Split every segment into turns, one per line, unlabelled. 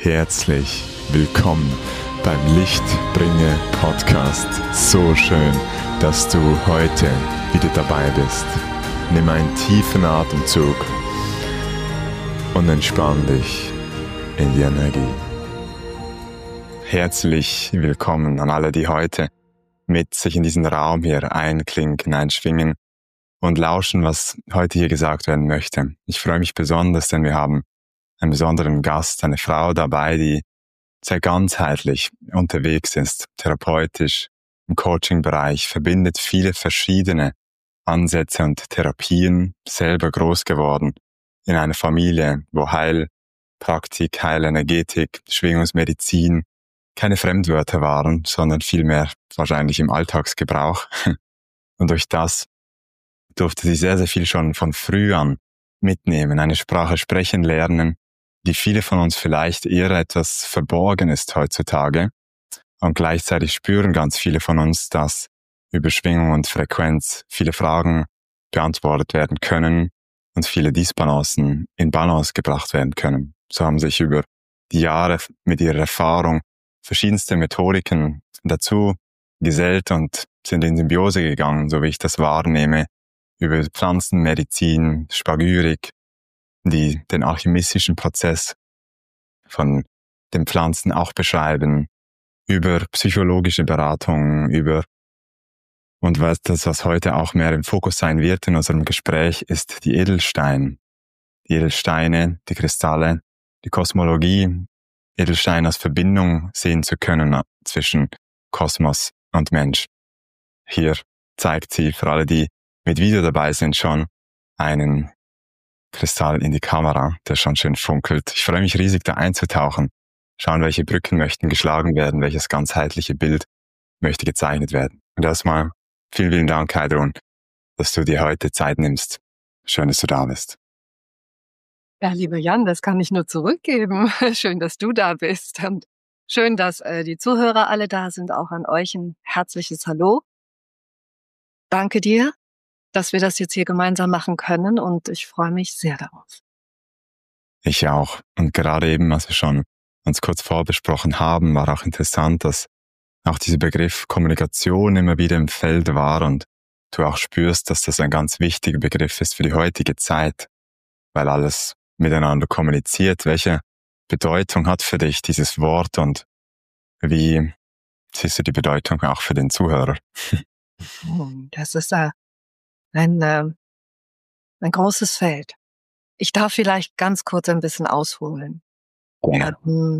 Herzlich willkommen beim Lichtbringer Podcast. So schön, dass du heute wieder dabei bist. Nimm einen tiefen Atemzug und entspann dich in die Energie. Herzlich willkommen an alle, die heute mit sich in diesen Raum hier einklinken, einschwingen und lauschen, was heute hier gesagt werden möchte. Ich freue mich besonders, denn wir haben einen besonderen Gast, eine Frau dabei, die sehr ganzheitlich unterwegs ist, therapeutisch, im Coaching-Bereich, verbindet viele verschiedene Ansätze und Therapien, selber groß geworden in einer Familie, wo Heilpraktik, Heilenergetik, Schwingungsmedizin keine Fremdwörter waren, sondern vielmehr wahrscheinlich im Alltagsgebrauch. Und durch das durfte sie sehr, sehr viel schon von früh an mitnehmen, eine Sprache sprechen lernen, die viele von uns vielleicht eher etwas verborgen ist heutzutage. Und gleichzeitig spüren ganz viele von uns, dass über Schwingung und Frequenz viele Fragen beantwortet werden können und viele Disbalancen in Balance gebracht werden können. So haben sich über die Jahre mit ihrer Erfahrung verschiedenste Methodiken dazu gesellt und sind in Symbiose gegangen, so wie ich das wahrnehme, über Pflanzenmedizin, Spagyrik, die den alchemistischen Prozess von den Pflanzen auch beschreiben, über psychologische Beratung, und was heute auch mehr im Fokus sein wird in unserem Gespräch, ist die Edelsteine. Die Edelsteine, die Kristalle, die Kosmologie, Edelsteine als Verbindung sehen zu können zwischen Kosmos und Mensch. Hier zeigt sie für alle, die mit Video dabei sind, schon einen Kristall in die Kamera, der schon schön funkelt. Ich freue mich riesig, da einzutauchen. Schauen, welche Brücken möchten geschlagen werden, welches ganzheitliche Bild möchte gezeichnet werden. Und erstmal vielen, vielen Dank, Heidrun, dass du dir heute Zeit nimmst. Schön, dass du da bist.
Ja, lieber Jan, das kann ich nur zurückgeben. Schön, dass du da bist. Und schön, dass die Zuhörer alle da sind. Auch an euch ein herzliches Hallo. Danke dir, dass wir das jetzt hier gemeinsam machen können, und ich freue mich sehr darauf.
Ich auch. Und gerade eben, als wir schon uns kurz vorbesprochen haben, war auch interessant, dass auch dieser Begriff Kommunikation immer wieder im Feld war und du auch spürst, dass das ein ganz wichtiger Begriff ist für die heutige Zeit, weil alles miteinander kommuniziert. Welche Bedeutung hat für dich dieses Wort und wie siehst du die Bedeutung auch für den Zuhörer?
Das ist ein großes Feld. Ich darf vielleicht ganz kurz ein bisschen ausholen.
Ja.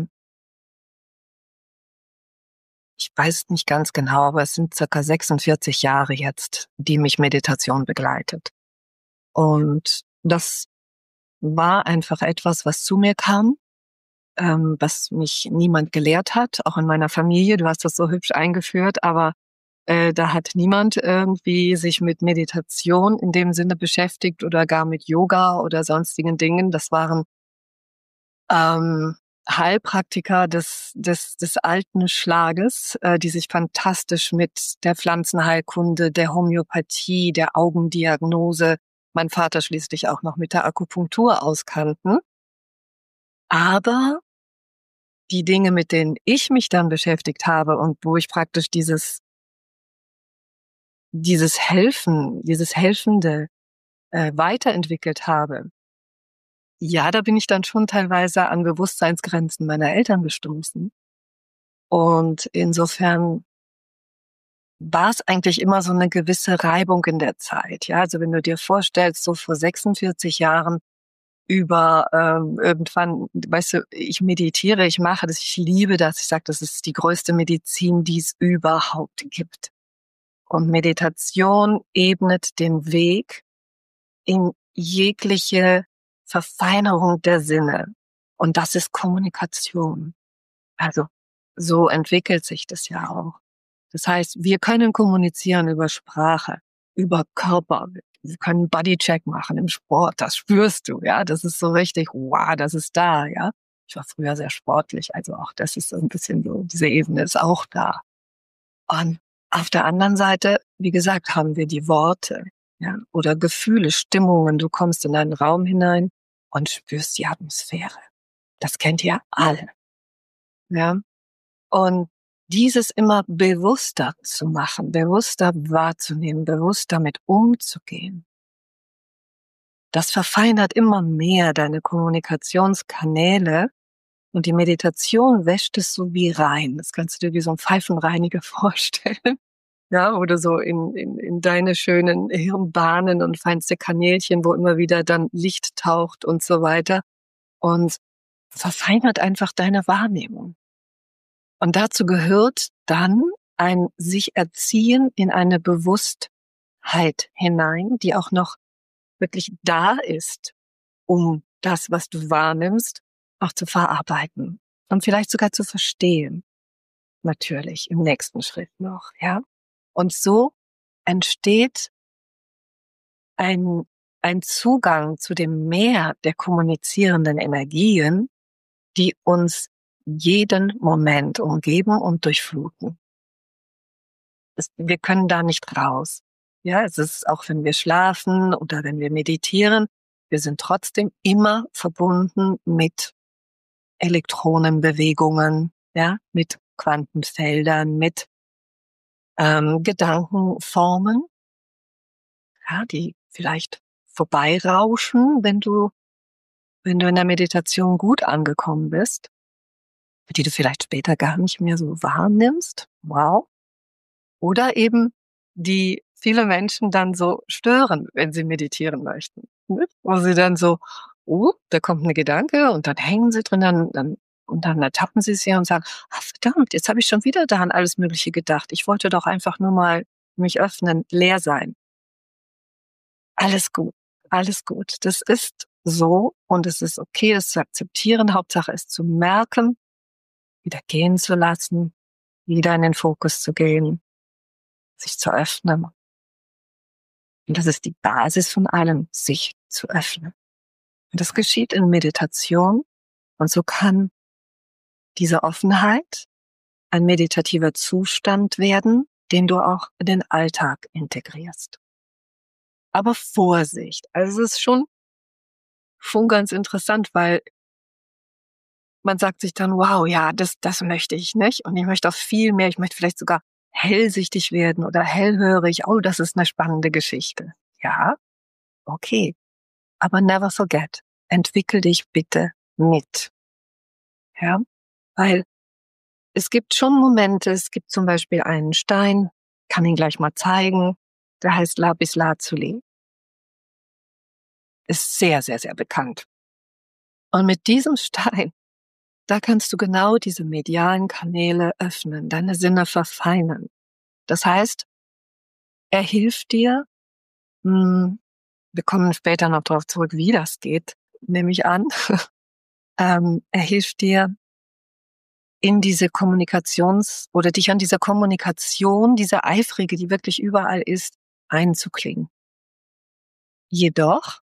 Ich weiß nicht ganz genau, aber es sind circa 46 Jahre jetzt, die mich Meditation begleitet. Und das war einfach etwas, was zu mir kam, was mich niemand gelehrt hat, auch in meiner Familie. Du hast das so hübsch eingeführt, aber da hat niemand irgendwie sich mit Meditation in dem Sinne beschäftigt oder gar mit Yoga oder sonstigen Dingen. Das waren Heilpraktiker des alten Schlages, die sich fantastisch mit der Pflanzenheilkunde, der Homöopathie, der Augendiagnose, mein Vater schließlich auch noch mit der Akupunktur auskannten. Aber die Dinge, mit denen ich mich dann beschäftigt habe und wo ich praktisch dieses Helfende weiterentwickelt habe, ja, da bin ich dann schon teilweise an Bewusstseinsgrenzen meiner Eltern gestoßen. Und insofern war es eigentlich immer so eine gewisse Reibung in der Zeit. Ja, also wenn du dir vorstellst, so vor 46 Jahren über irgendwann, weißt du, ich meditiere, ich mache das, ich liebe das. Ich sage, das ist die größte Medizin, die es überhaupt gibt. Und Meditation ebnet den Weg in jegliche Verfeinerung der Sinne. Und das ist Kommunikation. Also so entwickelt sich das ja auch. Das heißt, wir können kommunizieren über Sprache, über Körper. Wir können Bodycheck machen im Sport. Das spürst du, ja. Das ist so richtig, wow, das ist da, ja. Ich war früher sehr sportlich, also auch das ist so ein bisschen so, diese Ebene ist auch da. Und auf der anderen Seite, wie gesagt, haben wir die Worte, ja, oder Gefühle, Stimmungen. Du kommst in einen Raum hinein und spürst die Atmosphäre. Das kennt ihr alle. Ja? Und dieses immer bewusster zu machen, bewusster wahrzunehmen, bewusst damit umzugehen, das verfeinert immer mehr deine Kommunikationskanäle und die Meditation wäscht es so wie rein. Das kannst du dir wie so ein Pfeifenreiniger vorstellen. Ja, oder so in deine schönen Hirnbahnen und feinste Kanälchen, wo immer wieder dann Licht taucht und so weiter. Und verfeinert einfach deine Wahrnehmung. Und dazu gehört dann ein sich erziehen in eine Bewusstheit hinein, die auch noch wirklich da ist, um das, was du wahrnimmst, auch zu verarbeiten und vielleicht sogar zu verstehen. Natürlich im nächsten Schritt noch, ja. Und so entsteht ein Zugang zu dem Meer der kommunizierenden Energien, die uns jeden Moment umgeben und durchfluten. Wir können da nicht raus. Ja, es ist auch, wenn wir schlafen oder wenn wir meditieren, wir sind trotzdem immer verbunden mit Elektronenbewegungen, ja, mit Quantenfeldern, mit Gedankenformen, ja, die vielleicht vorbeirauschen, wenn du in der Meditation gut angekommen bist, die du vielleicht später gar nicht mehr so wahrnimmst. Wow. Oder eben die viele Menschen dann so stören, wenn sie meditieren möchten. Ne? Wo sie dann so, da kommt ein Gedanke und dann hängen sie drin, und dann ertappen sie sich und sagen, verdammt, jetzt habe ich schon wieder da an alles Mögliche gedacht. Ich wollte doch einfach nur mal mich öffnen, leer sein. Alles gut, alles gut. Das ist so und es ist okay, es zu akzeptieren. Hauptsache es zu merken, wieder gehen zu lassen, wieder in den Fokus zu gehen, sich zu öffnen. Und das ist die Basis von allem, sich zu öffnen. Und das geschieht in Meditation. Und so kann diese Offenheit ein meditativer Zustand werden, den du auch in den Alltag integrierst. Aber Vorsicht, also es ist schon ganz interessant, weil man sagt sich dann, wow, ja, das möchte ich nicht. Und ich möchte auch viel mehr, ich möchte vielleicht sogar hellsichtig werden oder hellhörig. Oh, das ist eine spannende Geschichte. Ja, okay. Aber never forget, entwickel dich bitte mit. Ja, weil es gibt schon Momente, es gibt zum Beispiel einen Stein, kann ihn gleich mal zeigen, der heißt Lapis Lazuli. Ist sehr, sehr, sehr bekannt. Und mit diesem Stein, da kannst du genau diese medialen Kanäle öffnen, deine Sinne verfeinern. Das heißt, er hilft dir, wir kommen später noch darauf zurück, wie das geht, nehme ich an. Er hilft dir, in diese oder dich an dieser Kommunikation, diese eifrige, die wirklich überall ist, einzuklingen. Jedoch,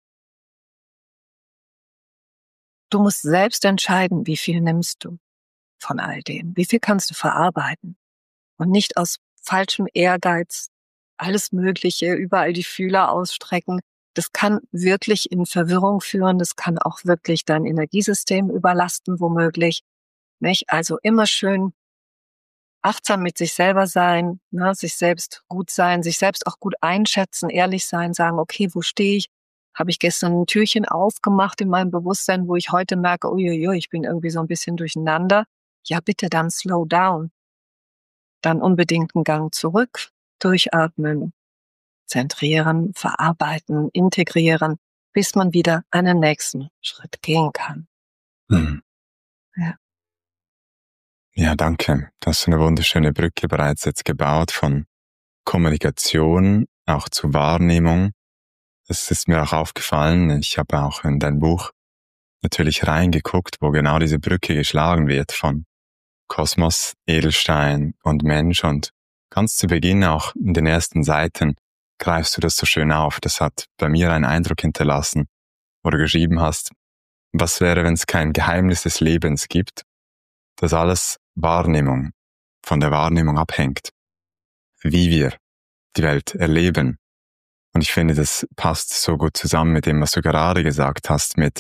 du musst selbst entscheiden, wie viel nimmst du von all dem, wie viel kannst du verarbeiten und nicht aus falschem Ehrgeiz alles Mögliche, überall die Fühler ausstrecken. Das kann wirklich in Verwirrung führen, das kann auch wirklich dein Energiesystem überlasten, womöglich. Nicht? Also immer schön achtsam mit sich selber sein, ne, sich selbst gut sein, sich selbst auch gut einschätzen, ehrlich sein, sagen, okay, wo stehe ich? Habe ich gestern ein Türchen aufgemacht in meinem Bewusstsein, wo ich heute merke, uiuiui, ich bin irgendwie so ein bisschen durcheinander. Ja, bitte dann slow down. Dann unbedingt einen Gang zurück, durchatmen, zentrieren, verarbeiten, integrieren, bis man wieder einen nächsten Schritt gehen kann.
Mhm.
Ja.
Ja, danke. Du hast eine wunderschöne Brücke bereits jetzt gebaut von Kommunikation auch zu Wahrnehmung. Das ist mir auch aufgefallen. Ich habe auch in dein Buch natürlich reingeguckt, wo genau diese Brücke geschlagen wird von Kosmos, Edelstein und Mensch. Und ganz zu Beginn auch in den ersten Seiten greifst du das so schön auf. Das hat bei mir einen Eindruck hinterlassen, wo du geschrieben hast, was wäre, wenn es kein Geheimnis des Lebens gibt, dass alles Wahrnehmung von der Wahrnehmung abhängt, wie wir die Welt erleben. Und ich finde, das passt so gut zusammen mit dem, was du gerade gesagt hast, mit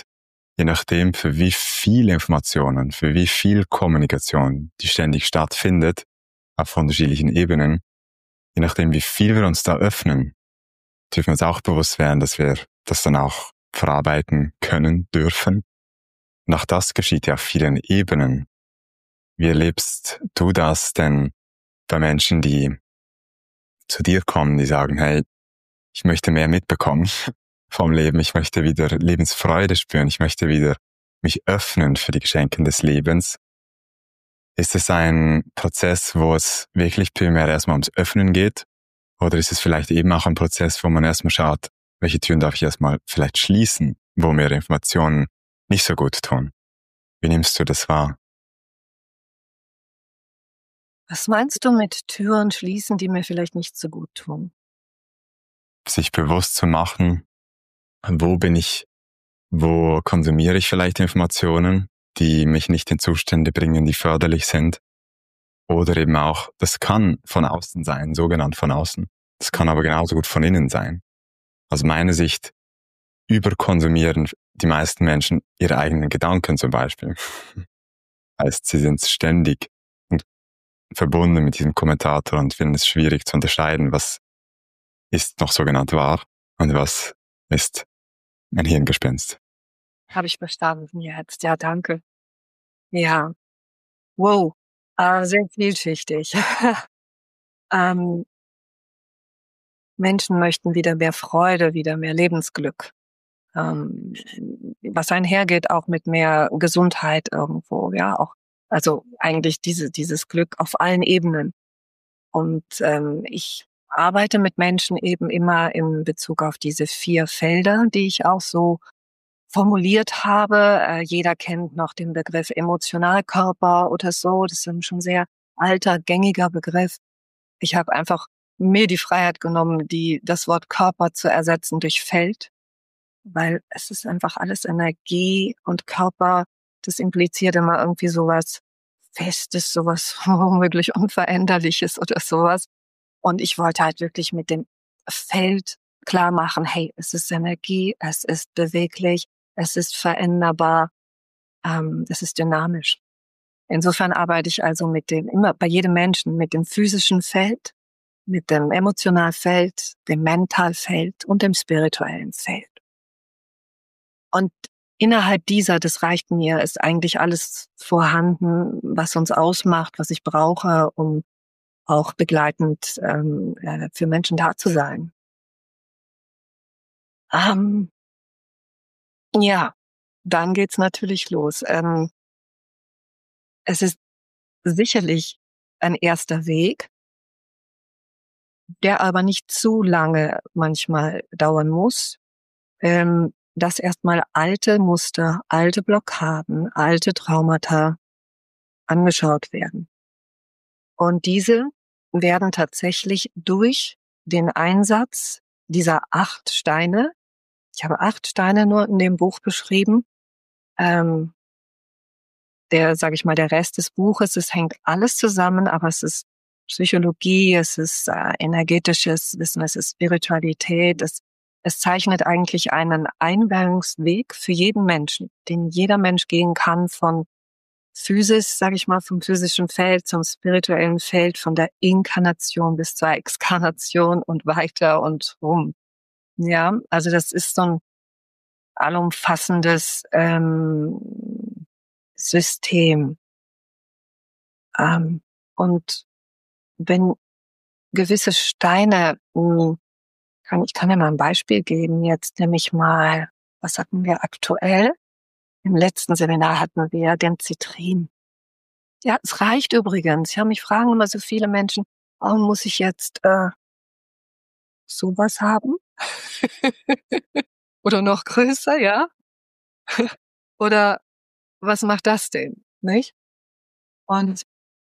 je nachdem, für wie viele Informationen, für wie viel Kommunikation, die ständig stattfindet, auf unterschiedlichen Ebenen, je nachdem, wie viel wir uns da öffnen, dürfen wir uns auch bewusst werden, dass wir das dann auch verarbeiten können, dürfen. Und auch das geschieht ja auf vielen Ebenen. Wie erlebst du das denn bei Menschen, die zu dir kommen, die sagen, hey, ich möchte mehr mitbekommen vom Leben, ich möchte wieder Lebensfreude spüren, ich möchte wieder mich öffnen für die Geschenke des Lebens. Ist es ein Prozess, wo es wirklich primär erstmal ums Öffnen geht? Oder ist es vielleicht eben auch ein Prozess, wo man erstmal schaut, welche Türen darf ich erstmal vielleicht schließen, wo mir Informationen nicht so gut tun? Wie nimmst du das wahr?
Was meinst du mit Türen schließen, die mir vielleicht nicht so gut tun?
Sich bewusst zu machen, wo konsumiere ich vielleicht Informationen, die mich nicht in Zustände bringen, die förderlich sind. Oder eben auch, das kann von außen sein, sogenannt von außen. Das kann aber genauso gut von innen sein. Aus meiner Sicht überkonsumieren die meisten Menschen ihre eigenen Gedanken zum Beispiel. Heißt, sie sind ständig verbunden mit diesem Kommentator und finden es schwierig zu unterscheiden, was ist noch sogenannt wahr und was ist ein Hirngespinst.
Habe ich verstanden jetzt. Ja, danke. Ja, wow, sehr vielschichtig. Menschen möchten wieder mehr Freude, wieder mehr Lebensglück. Was einhergeht auch mit mehr Gesundheit irgendwo, ja, auch, also eigentlich dieses Glück auf allen Ebenen. Und ich arbeite mit Menschen eben immer in Bezug auf diese 4 Felder, die ich auch so formuliert habe. Jeder kennt noch den Begriff Emotionalkörper oder so. Das ist ein schon sehr alter, gängiger Begriff. Ich habe einfach mir die Freiheit genommen, das Wort Körper zu ersetzen durch Feld, weil es ist einfach alles Energie und Körper, das impliziert immer irgendwie sowas Festes, sowas womöglich Unveränderliches oder sowas. Und ich wollte halt wirklich mit dem Feld klar machen, hey, es ist Energie, es ist beweglich, es ist veränderbar, es ist dynamisch. Insofern arbeite ich also immer bei jedem Menschen mit dem physischen Feld, mit dem Emotionalfeld, dem Mentalfeld und dem spirituellen Feld. Und innerhalb das reicht mir, ist eigentlich alles vorhanden, was uns ausmacht, was ich brauche, um auch begleitend für Menschen da zu sein. Ja, dann geht's natürlich los. Es ist sicherlich ein erster Weg, der aber nicht zu lange manchmal dauern muss, dass erstmal alte Muster, alte Blockaden, alte Traumata angeschaut werden. Und diese werden tatsächlich durch den Einsatz dieser 8 Steine, ich habe 8 Steine nur in dem Buch beschrieben, sage ich mal, der Rest des Buches, es hängt alles zusammen, aber es ist Psychologie, es ist energetisches Wissen, es ist Spiritualität, es zeichnet eigentlich einen Einweihungsweg für jeden Menschen, den jeder Mensch gehen kann, von Physis, sage ich mal, vom physischen Feld zum spirituellen Feld, von der Inkarnation bis zur Exkarnation und weiter und rum. Ja, also das ist so ein allumfassendes System. Und wenn gewisse Steine, ich kann ja mal ein Beispiel geben, jetzt nämlich mal, was hatten wir aktuell? Im letzten Seminar hatten wir den Zitrin. Ja, es reicht übrigens. Ja, mich fragen immer so viele Menschen, oh, muss ich jetzt sowas haben? Oder noch größer, ja? Oder was macht das denn, nicht? Und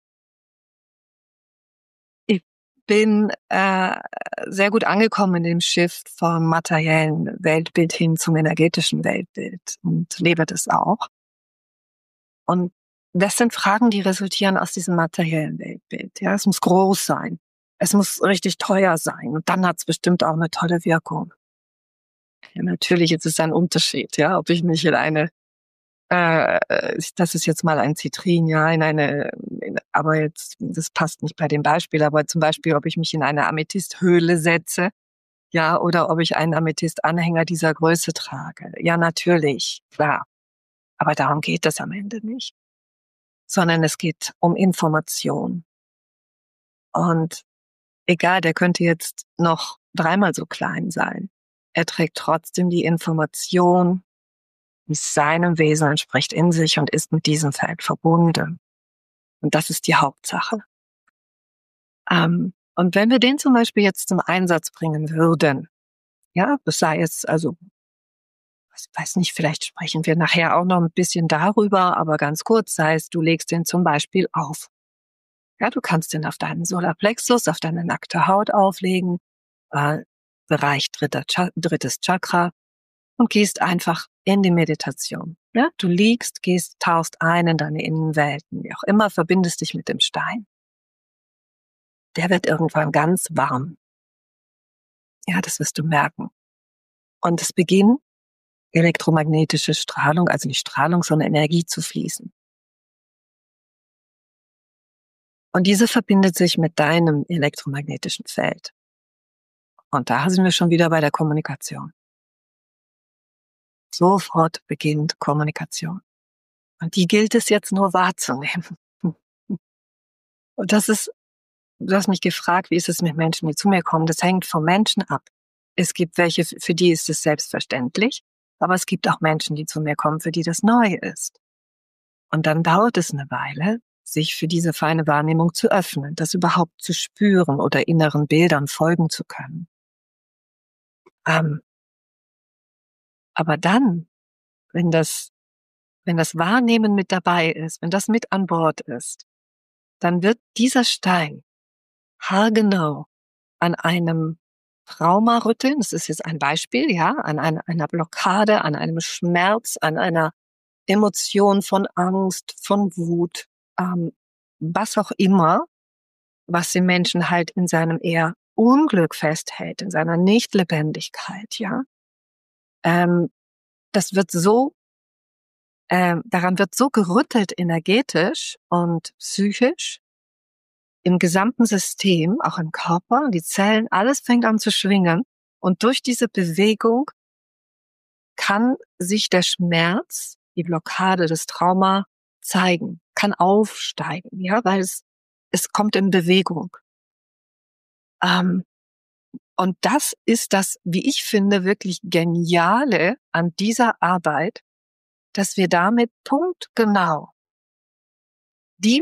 ich bin sehr gut angekommen in dem Shift vom materiellen Weltbild hin zum energetischen Weltbild und lebe das auch. Und das sind Fragen, die resultieren aus diesem materiellen Weltbild. Ja, es muss groß sein. Es muss richtig teuer sein. Und dann hat es bestimmt auch eine tolle Wirkung. Ja, natürlich ist es ein Unterschied, ja, ob ich mich in eine das ist jetzt mal ein Zitrin, ja, aber jetzt, das passt nicht bei dem Beispiel, aber zum Beispiel, ob ich mich in eine Amethysthöhle setze, ja, oder ob ich einen Amethyst-Anhänger dieser Größe trage. Ja, natürlich, klar. Aber darum geht es am Ende nicht. Sondern es geht um Information. Und egal, der könnte jetzt noch 3-mal so klein sein. Er trägt trotzdem die Information, die seinem Wesen entspricht, in sich und ist mit diesem Feld verbunden. Und das ist die Hauptsache. Und wenn wir den zum Beispiel jetzt zum Einsatz bringen würden, ja, das sei jetzt, also, ich weiß nicht, vielleicht sprechen wir nachher auch noch ein bisschen darüber, aber ganz kurz, sei es, du legst den zum Beispiel auf. Ja, du kannst den auf deinen Solarplexus, auf deine nackte Haut auflegen, Bereich drittes Chakra, und gehst einfach in die Meditation. Ja, du liegst, tauchst ein in deine Innenwelten, wie auch immer, verbindest dich mit dem Stein. Der wird irgendwann ganz warm. Ja, das wirst du merken. Und es beginnt elektromagnetische Strahlung, also nicht Strahlung, sondern Energie zu fließen. Und diese verbindet sich mit deinem elektromagnetischen Feld. Und da sind wir schon wieder bei der Kommunikation. Sofort beginnt Kommunikation. Und die gilt es jetzt nur wahrzunehmen. Und das ist, du hast mich gefragt, wie ist es mit Menschen, die zu mir kommen? Das hängt vom Menschen ab. Es gibt welche, für die ist es selbstverständlich, aber es gibt auch Menschen, die zu mir kommen, für die das neu ist. Und dann dauert es eine Weile, sich für diese feine Wahrnehmung zu öffnen, das überhaupt zu spüren oder inneren Bildern folgen zu können. Aber dann, wenn das Wahrnehmen mit dabei ist, wenn das mit an Bord ist, dann wird dieser Stein haargenau an einem Trauma rütteln. Das ist jetzt ein Beispiel, ja, an einer Blockade, an einem Schmerz, an einer Emotion von Angst, von Wut, was auch immer, was den Menschen halt in seinem eher Unglück festhält, in seiner Nichtlebendigkeit, ja. Das wird so, daran wird so gerüttelt energetisch und psychisch, im gesamten System, auch im Körper, die Zellen, alles fängt an zu schwingen. Und durch diese Bewegung kann sich der Schmerz, die Blockade, das Trauma zeigen, kann aufsteigen, ja, weil es kommt in Bewegung. Und das ist das, wie ich finde, wirklich Geniale an dieser Arbeit, dass wir damit punktgenau die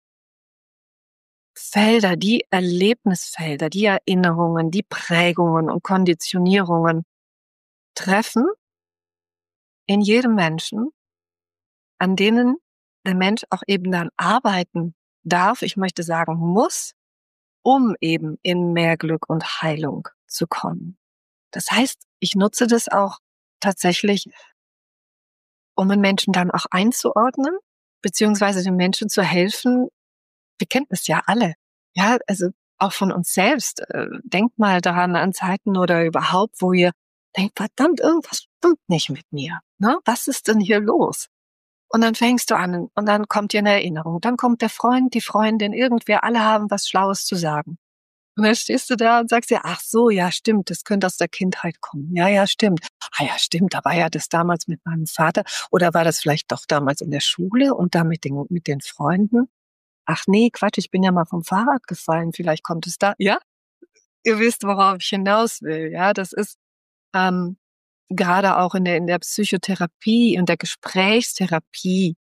Felder, die Erlebnisfelder, die Erinnerungen, die Prägungen und Konditionierungen treffen in jedem Menschen, an denen der Mensch auch eben dann arbeiten darf, ich möchte sagen muss, um eben in mehr Glück und Heilung zu kommen. Das heißt, ich nutze das auch tatsächlich, um den Menschen dann auch einzuordnen, beziehungsweise den Menschen zu helfen. Wir kennen es ja alle. Ja, also auch von uns selbst. Denkt mal daran an Zeiten oder überhaupt, wo ihr denkt, verdammt, irgendwas stimmt nicht mit mir. Ne? Was ist denn hier los? Und dann fängst du an und dann kommt dir eine Erinnerung. Dann kommt der Freund, die Freundin, irgendwer, alle haben was Schlaues zu sagen. Und dann stehst du da und sagst dir, ach so, ja, stimmt, das könnte aus der Kindheit kommen. Ja, ja, stimmt. Ah ja, stimmt, da war ja das damals mit meinem Vater. Oder war das vielleicht doch damals in der Schule und da mit den Freunden? Ach nee, Quatsch, ich bin ja mal vom Fahrrad gefallen. Vielleicht kommt es da. Ja, ihr wisst, worauf ich hinaus will. Ja, das ist gerade auch in der Psychotherapie, in der Gesprächstherapie,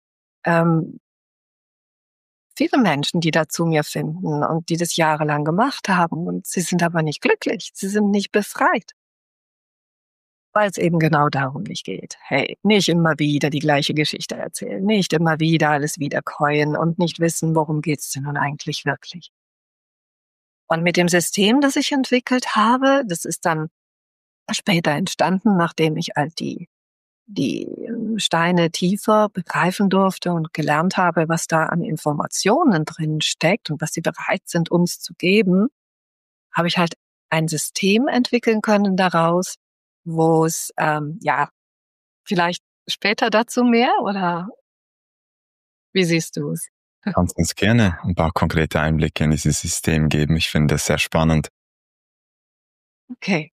viele Menschen, die da zu mir finden und die das jahrelang gemacht haben und sie sind aber nicht glücklich, sie sind nicht befreit, weil es eben genau darum nicht geht. Hey, nicht immer wieder die gleiche Geschichte erzählen, nicht immer wieder alles wiederkäuen und nicht wissen, worum geht's denn nun eigentlich wirklich. Und mit dem System, das ich entwickelt habe, das ist dann später entstanden, nachdem ich halt die Steine tiefer begreifen durfte und gelernt habe, was da an Informationen drin steckt und was sie bereit sind, uns zu geben, habe ich halt ein System entwickeln können daraus, wo es, vielleicht später dazu mehr oder wie siehst du es?
Kannst uns gerne ein paar konkrete Einblicke in dieses System geben. Ich finde das sehr spannend.
Okay.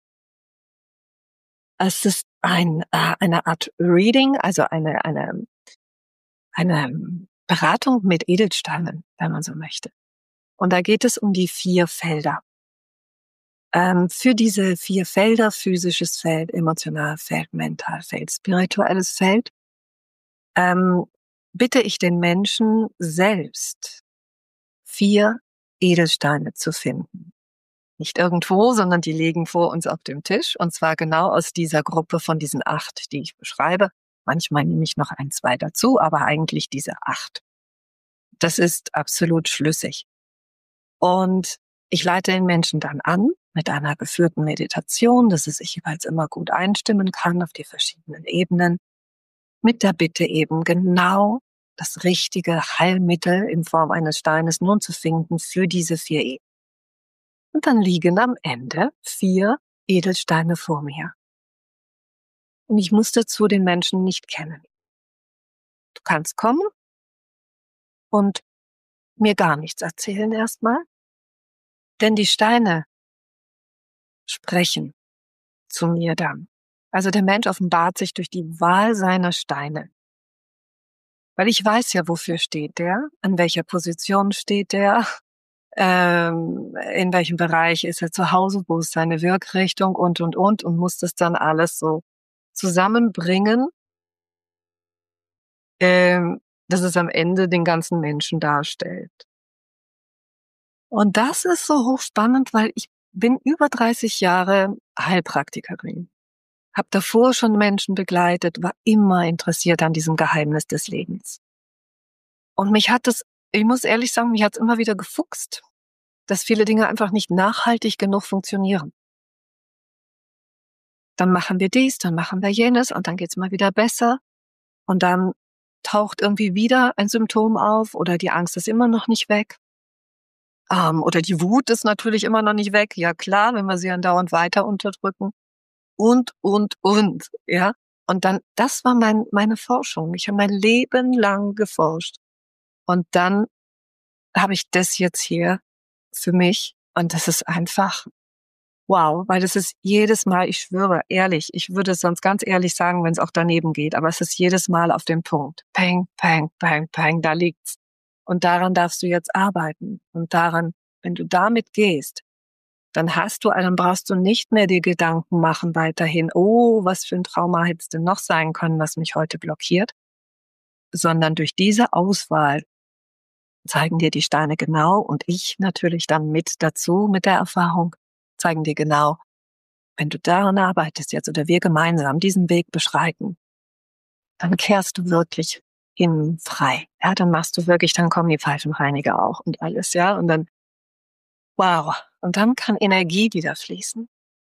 Es ist eine Art Reading, also eine Beratung mit Edelsteinen, wenn man so möchte. Und da geht es um die 4 Felder. Für diese 4 Felder, physisches Feld, Emotionalfeld, Mentalfeld, spirituelles Feld, bitte ich den Menschen selbst, 4 Edelsteine zu finden. Nicht irgendwo, sondern die liegen vor uns auf dem Tisch. Und zwar genau aus dieser Gruppe von diesen 8, die ich beschreibe. Manchmal nehme ich noch 1, 2 dazu, aber eigentlich diese 8. Das ist absolut schlüssig. Und ich leite den Menschen dann an mit einer geführten Meditation, dass es sich jeweils immer gut einstimmen kann auf die verschiedenen Ebenen, mit der Bitte eben genau das richtige Heilmittel in Form eines Steines nun zu finden für diese 4 Ebenen. Und dann liegen am Ende 4 Edelsteine vor mir. Und ich muss dazu den Menschen nicht kennen. Du kannst kommen und mir gar nichts erzählen erstmal, denn die Steine sprechen zu mir dann. Also der Mensch offenbart sich durch die Wahl seiner Steine. Weil ich weiß ja, wofür steht der, an welcher Position steht der, in welchem Bereich ist er zu Hause, wo ist seine Wirkrichtung und muss das dann alles so zusammenbringen, dass es am Ende den ganzen Menschen darstellt. Und das ist so hochspannend, weil ich bin über 30 Jahre Heilpraktikerin. Hab davor schon Menschen begleitet, war immer interessiert an diesem Geheimnis des Lebens. Und mich hat es, ich muss ehrlich sagen, mich hat es immer wieder gefuchst, dass viele Dinge einfach nicht nachhaltig genug funktionieren. Dann machen wir dies, dann machen wir jenes und dann geht's mal wieder besser. Und dann taucht irgendwie wieder ein Symptom auf oder die Angst ist immer noch nicht weg. Oder die Wut ist natürlich immer noch nicht weg. Ja klar, wenn wir sie andauernd weiter unterdrücken. Und, ja. Und dann, das war meine Forschung. Ich habe mein Leben lang geforscht. Und dann habe ich das jetzt hier für mich. Und das ist einfach wow, weil das ist jedes Mal, ich schwöre, ehrlich, ich würde es sonst ganz ehrlich sagen, wenn es auch daneben geht, aber es ist jedes Mal auf dem Punkt. Peng, peng, peng, peng, da liegt's. Und daran darfst du jetzt arbeiten. Und daran, wenn du damit gehst, dann brauchst du nicht mehr die Gedanken machen weiterhin, oh, was für ein Trauma hätte es denn noch sein können, was mich heute blockiert, sondern durch diese Auswahl zeigen dir die Steine genau und ich natürlich dann mit dazu, mit der Erfahrung, zeigen dir genau, wenn du daran arbeitest jetzt oder wir gemeinsam diesen Weg beschreiten, dann kehrst du wirklich innen frei. Ja, dann machst du wirklich, dann kommen die Pfeifenreiniger auch und alles, ja, und dann wow. Und dann kann Energie wieder fließen.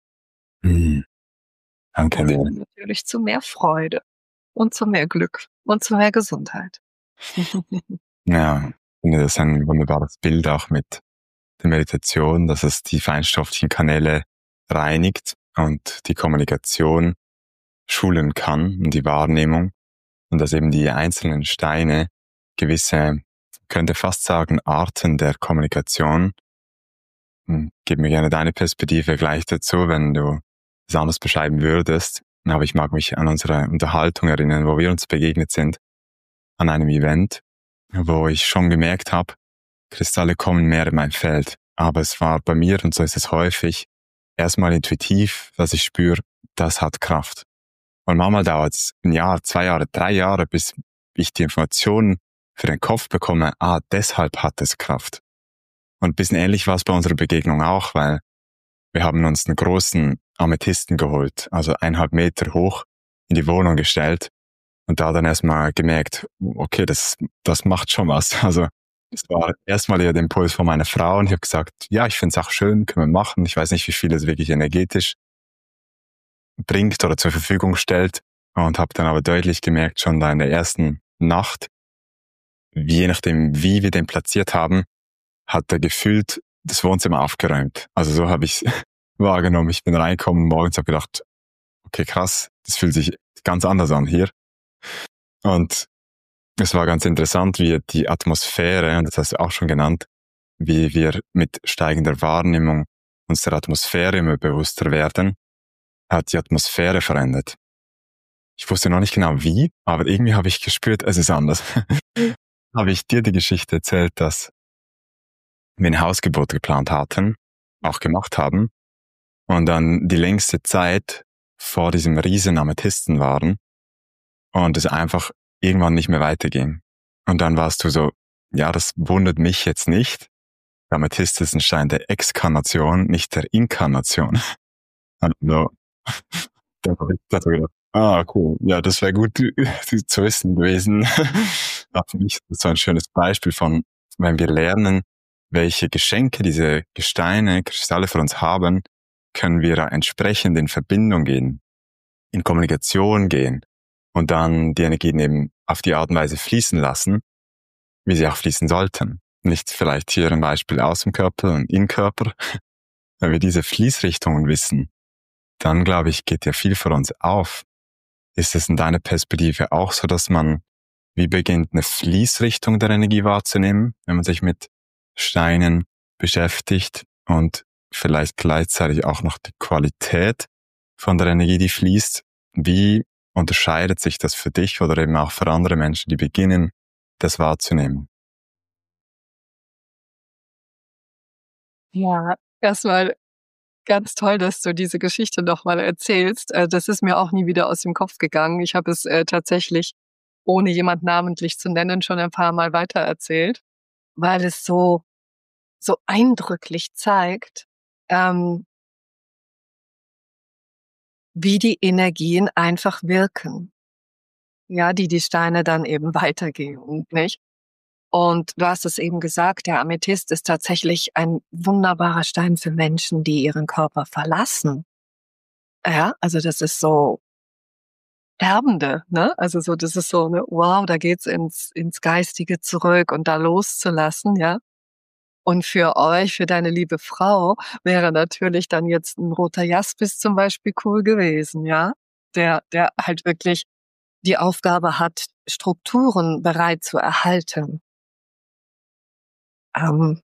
Danke dir.
Und natürlich zu mehr Freude und zu mehr Glück und zu mehr Gesundheit.
Ja, ich finde das ein wunderbares Bild auch mit der Meditation, dass es die feinstofflichen Kanäle reinigt und die Kommunikation schulen kann und die Wahrnehmung und dass eben die einzelnen Steine gewisse, könnte fast sagen, Arten der Kommunikation. Gib mir gerne deine Perspektive gleich dazu, wenn du es anders beschreiben würdest. Aber ich mag mich an unsere Unterhaltung erinnern, wo wir uns begegnet sind, an einem Event, wo ich schon gemerkt habe, Kristalle kommen mehr in mein Feld. Aber es war bei mir, und so ist es häufig, erstmal intuitiv, dass ich spüre, das hat Kraft. Und manchmal dauert es 1 Jahr, 2 Jahre, 3 Jahre, bis ich die Informationen für den Kopf bekomme, deshalb hat es Kraft. Und ein bisschen ähnlich war es bei unserer Begegnung auch, weil wir haben uns einen großen Amethysten geholt, also 1,5 Meter hoch, in die Wohnung gestellt und da dann erstmal gemerkt, okay, das macht schon was. Also es war erstmal eher der Impuls von meiner Frau und ich habe gesagt, ja, ich finde es auch schön, können wir machen. Ich weiß nicht, wie viel es wirklich energetisch bringt oder zur Verfügung stellt und habe dann aber deutlich gemerkt, schon da in der ersten Nacht, je nachdem, wie wir den platziert haben, hat er gefühlt das Wohnzimmer aufgeräumt. Also so habe ich es wahrgenommen. Ich bin reingekommen morgens, habe gedacht, okay, krass, das fühlt sich ganz anders an hier. Und es war ganz interessant, wie die Atmosphäre, und das hast du auch schon genannt, wie wir mit steigender Wahrnehmung unserer Atmosphäre immer bewusster werden, hat die Atmosphäre verändert. Ich wusste noch nicht genau wie, aber irgendwie habe ich gespürt, es ist anders. Habe ich dir die Geschichte erzählt, dass wir ein Hausgebot geplant hatten, auch gemacht haben, und dann die längste Zeit vor diesem riesen Amethysten waren und es einfach irgendwann nicht mehr weiterging. Und dann warst du so, ja, das wundert mich jetzt nicht. Der Amethyst ist ein Stein der Exkarnation, nicht der Inkarnation. Also, da habe ich gedacht, cool, ja, das wäre gut zu wissen gewesen. Aber für mich ist das so ein schönes Beispiel von, wenn wir lernen, welche Geschenke diese Gesteine, Kristalle für uns haben, können wir entsprechend in Verbindung gehen, in Kommunikation gehen und dann die Energien eben auf die Art und Weise fließen lassen, wie sie auch fließen sollten. Nicht vielleicht hier ein Beispiel aus dem Körper und im Körper. Wenn wir diese Fließrichtungen wissen, dann glaube ich, geht ja viel für uns auf. Ist es in deiner Perspektive auch so, dass man wie beginnt, eine Fließrichtung der Energie wahrzunehmen, wenn man sich mit Steinen beschäftigt und vielleicht gleichzeitig auch noch die Qualität von der Energie, die fließt? Wie unterscheidet sich das für dich oder eben auch für andere Menschen, die beginnen, das wahrzunehmen?
Ja, erstmal ganz toll, dass du diese Geschichte nochmal erzählst. Das ist mir auch nie wieder aus dem Kopf gegangen. Ich habe es tatsächlich, ohne jemand namentlich zu nennen, schon ein paar Mal weitererzählt, weil es so eindrücklich zeigt, wie die Energien einfach wirken. Ja, die Steine dann eben weitergeben, nicht? Und du hast es eben gesagt, der Amethyst ist tatsächlich ein wunderbarer Stein für Menschen, die ihren Körper verlassen. Ja, also das ist so Sterbende, ne? Also so, das ist so, ne, wow, da geht's ins Geistige zurück und da loszulassen, ja. Und für euch, für deine liebe Frau, wäre natürlich dann jetzt ein roter Jaspis zum Beispiel cool gewesen, ja? Der halt wirklich die Aufgabe hat, Strukturen bereit zu erhalten. Ähm,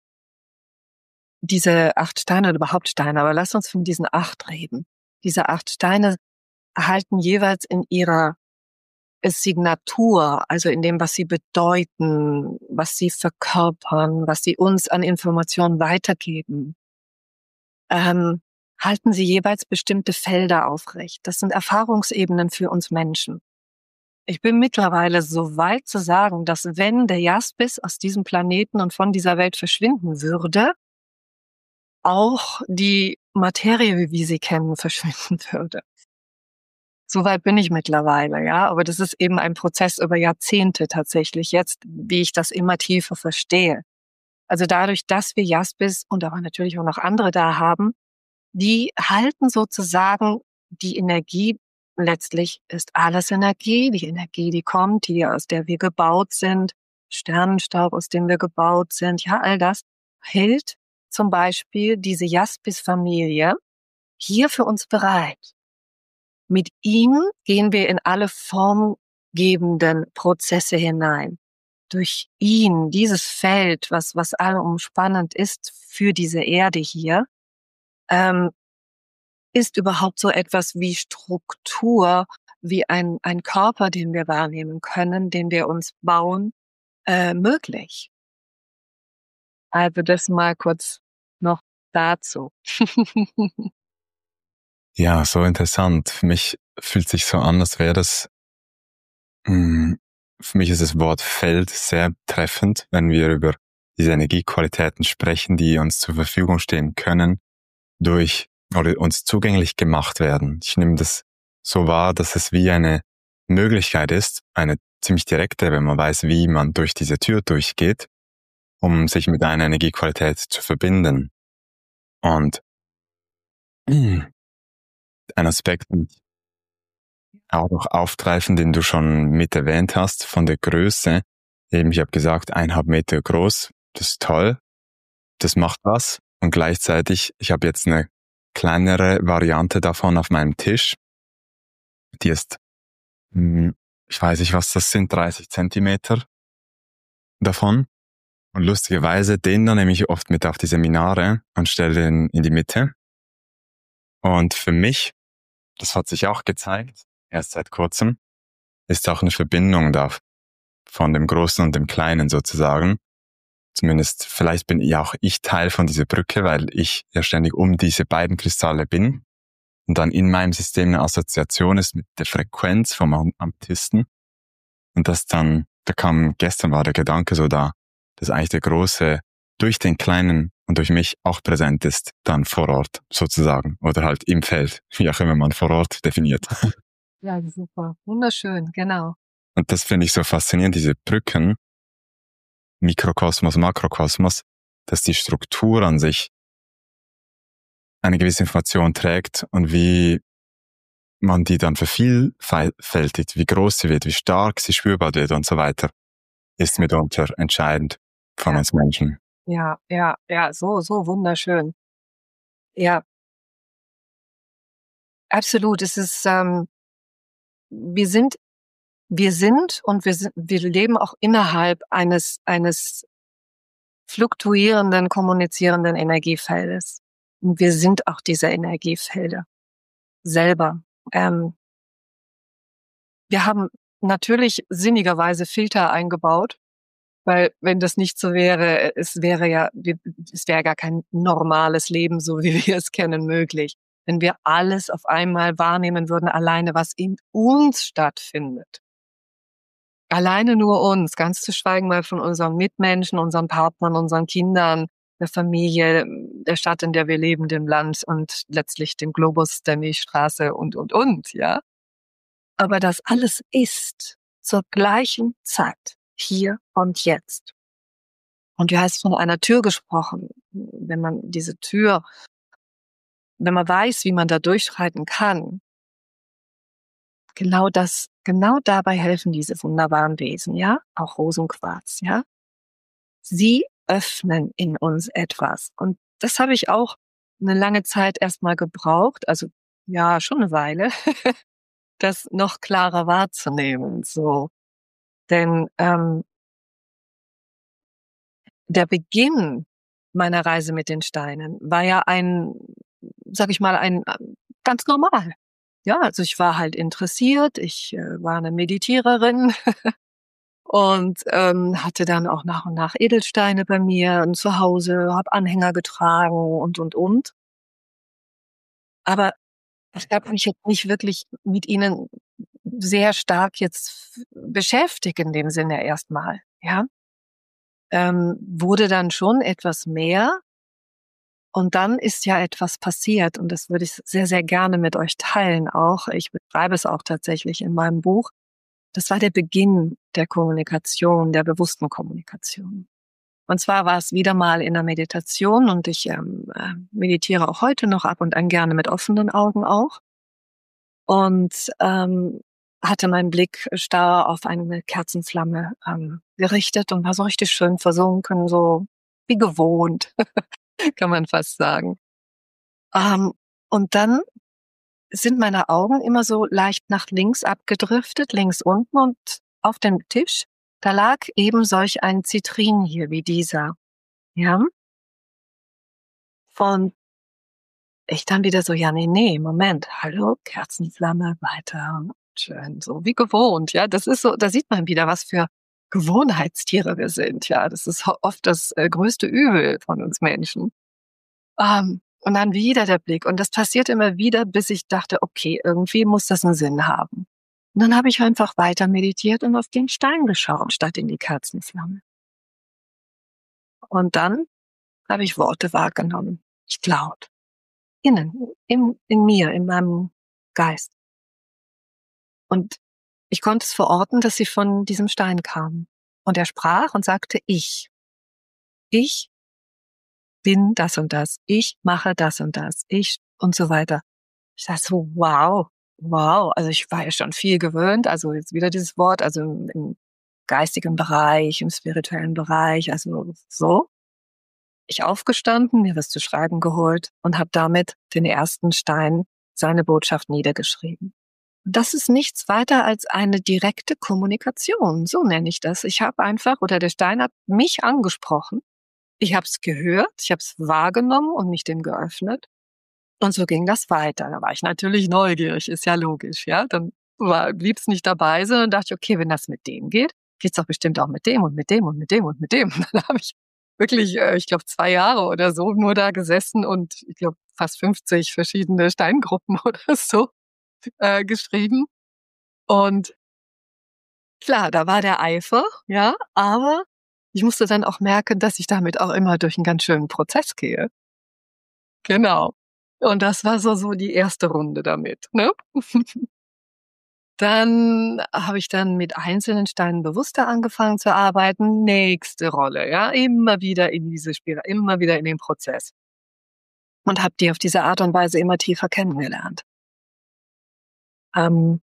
Diese 8 Steine oder überhaupt Steine, aber lass uns von diesen 8 reden. Diese 8 Steine erhalten jeweils in ihrer Signatur, also in dem, was sie bedeuten, was sie verkörpern, was sie uns an Informationen weitergeben, ähm, halten sie jeweils bestimmte Felder aufrecht. Das sind Erfahrungsebenen für uns Menschen. Ich bin mittlerweile so weit zu sagen, dass wenn der Jaspis aus diesem Planeten und von dieser Welt verschwinden würde, auch die Materie, wie wir sie kennen, verschwinden würde. So weit bin ich mittlerweile, ja. Aber das ist eben ein Prozess über Jahrzehnte tatsächlich jetzt, wie ich das immer tiefer verstehe. Also dadurch, dass wir Jaspis und aber natürlich auch noch andere da haben, die halten sozusagen die Energie, letztlich ist alles Energie, die Energie, die kommt, die aus der wir gebaut sind, Sternenstaub, aus dem wir gebaut sind, ja, all das hält zum Beispiel diese Jaspis-Familie hier für uns bereit. Mit ihm gehen wir in alle formgebenden Prozesse hinein. Durch ihn, dieses Feld, was allumspannend ist für diese Erde hier, ist überhaupt so etwas wie Struktur, wie ein Körper, den wir wahrnehmen können, den wir uns bauen, möglich. Also das mal kurz noch dazu.
Ja, so interessant. Für mich fühlt sich so an, als wäre das, für mich ist das Wort Feld sehr treffend, wenn wir über diese Energiequalitäten sprechen, die uns zur Verfügung stehen können, durch oder uns zugänglich gemacht werden. Ich nehme das so wahr, dass es wie eine Möglichkeit ist, eine ziemlich direkte, wenn man weiß, wie man durch diese Tür durchgeht, um sich mit einer Energiequalität zu verbinden. Und ein Aspekt, den ich auch noch aufgreifen, den du schon mit erwähnt hast, von der Größe. Eben, ich habe gesagt, 1,5 Meter groß, das ist toll, das macht was. Und gleichzeitig, ich habe jetzt eine kleinere Variante davon auf meinem Tisch. Die ist ich weiß nicht, was das sind, 30 Zentimeter davon. Und lustigerweise, den dann nehme ich oft mit auf die Seminare und stelle den in die Mitte. Und für mich, das hat sich auch gezeigt, erst seit kurzem, ist auch eine Verbindung da von dem Großen und dem Kleinen sozusagen. Zumindest, vielleicht bin ja auch ich Teil von dieser Brücke, weil ich ja ständig um diese beiden Kristalle bin und dann in meinem System eine Assoziation ist mit der Frequenz vom Amethysten. Und das dann, gestern war der Gedanke so da, dass eigentlich der Große durch den Kleinen und durch mich auch präsent ist, dann vor Ort sozusagen. Oder halt im Feld, wie auch immer man vor Ort definiert.
Ja, super. Wunderschön, genau.
Und das finde ich so faszinierend, diese Brücken, Mikrokosmos, Makrokosmos, dass die Struktur an sich eine gewisse Information trägt und wie man die dann vervielfältigt, wie groß sie wird, wie stark sie spürbar wird und so weiter, ist mitunter entscheidend von uns Menschen.
Ja, so wunderschön. Ja, absolut. Es ist, wir sind und wir leben auch innerhalb eines fluktuierenden, kommunizierenden Energiefeldes. Und wir sind auch diese Energiefelder selber. Wir haben natürlich sinnigerweise Filter eingebaut, weil wenn das nicht so wäre, es wäre gar kein normales Leben, so wie wir es kennen, möglich. Wenn wir alles auf einmal wahrnehmen würden, alleine was in uns stattfindet. Alleine nur uns, ganz zu schweigen mal von unseren Mitmenschen, unseren Partnern, unseren Kindern, der Familie, der Stadt, in der wir leben, dem Land und letztlich dem Globus, der Milchstraße und, ja. Aber das alles ist zur gleichen Zeit, hier und jetzt. Und du hast von einer Tür gesprochen. Wenn man weiß, wie man da durchschreiten kann, genau dabei helfen diese wunderbaren Wesen, ja, auch Rosenquarz, ja. Sie öffnen in uns etwas. Und das habe ich auch eine lange Zeit erstmal gebraucht, also ja, schon eine Weile, das noch klarer wahrzunehmen, so. Denn der Beginn meiner Reise mit den Steinen war ja sag ich mal, ganz normal. Ja, also ich war halt interessiert, ich war eine Meditiererin und hatte dann auch nach und nach Edelsteine bei mir und zu Hause, habe Anhänger getragen und. Aber ich habe mich jetzt nicht wirklich mit ihnen sehr stark jetzt beschäftigt in dem Sinne erstmal, ja. Wurde dann schon etwas mehr und dann ist ja etwas passiert und das würde ich sehr, sehr gerne mit euch teilen auch. Ich beschreibe es auch tatsächlich in meinem Buch. Das war der Beginn der Kommunikation, der bewussten Kommunikation. Und zwar war es wieder mal in der Meditation und ich meditiere auch heute noch ab und an gerne mit offenen Augen auch. Und hatte meinen Blick starr auf eine Kerzenflamme gerichtet und war so richtig schön versunken, so wie gewohnt, kann man fast sagen. Und dann sind meine Augen immer so leicht nach links abgedriftet, links unten und auf dem Tisch, da lag eben solch ein Zitrin hier wie dieser, ja. Und ich dann wieder so, ja, nee, Moment, hallo, Kerzenflamme, weiter, schön, so wie gewohnt, ja. Das ist so, da sieht man wieder, was für Gewohnheitstiere wir sind, ja. Das ist oft das größte Übel von uns Menschen. Und dann wieder der Blick. Und das passiert immer wieder, bis ich dachte, okay, irgendwie muss das einen Sinn haben. Und dann habe ich einfach weiter meditiert und auf den Stein geschaut, statt in die Kerzenflamme. Und dann habe ich Worte wahrgenommen. Ich laut. Innen, in mir, in meinem Geist. Und ich konnte es verorten, dass sie von diesem Stein kamen. Und er sprach und sagte, ich bin das und das, ich mache das und das, ich und so weiter. Ich dachte so, wow, also ich war ja schon viel gewöhnt, also jetzt wieder dieses Wort, also im geistigen Bereich, im spirituellen Bereich, also so. Ich aufgestanden, mir was zu schreiben geholt und habe damit den ersten Stein, seine Botschaft niedergeschrieben. Das ist nichts weiter als eine direkte Kommunikation, so nenne ich das. Ich habe einfach, oder der Stein hat mich angesprochen. Ich habe es gehört, ich habe es wahrgenommen und mich dem geöffnet. Und so ging das weiter. Da war ich natürlich neugierig, ist ja logisch, ja. Dann blieb es nicht dabei, sondern dachte ich, okay, wenn das mit dem geht, geht's doch bestimmt auch mit dem und mit dem und mit dem und mit dem. Und dann habe ich wirklich, ich glaube, 2 Jahre oder so nur da gesessen und ich glaube fast 50 verschiedene Steingruppen oder so geschrieben. Und klar, da war der Eifer, ja, aber ich musste dann auch merken, dass ich damit auch immer durch einen ganz schönen Prozess gehe. Genau. Und das war so die erste Runde damit, ne? Dann habe ich dann mit einzelnen Steinen bewusster angefangen zu arbeiten. Nächste Rolle, ja, immer wieder in diese Spirale, immer wieder in den Prozess. Und habe die auf diese Art und Weise immer tiefer kennengelernt. Ähm,